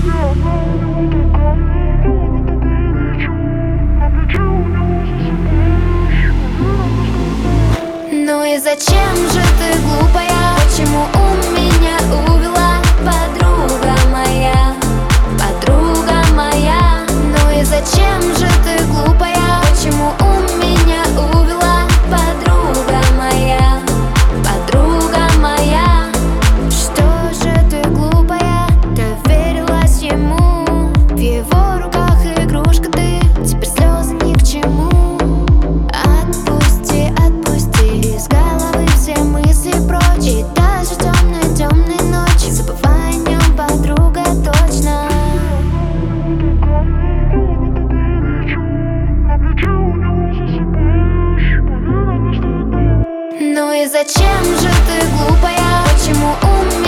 Ну и зачем же ты глупая? Почему у меня увела подруга моя? Подруга моя. Ну и зачем же ты глупая? Почему у меня увела подруга моя? Подруга моя. Что же ты глупая? Доверилась ему. В его руках игрушка ты. Теперь слезы ни к чему. Отпусти, отпусти из головы все мысли прочь. И даже темной ночи забывай о нем, подруга, точно. Ну и зачем же ты глупая? Почему у меня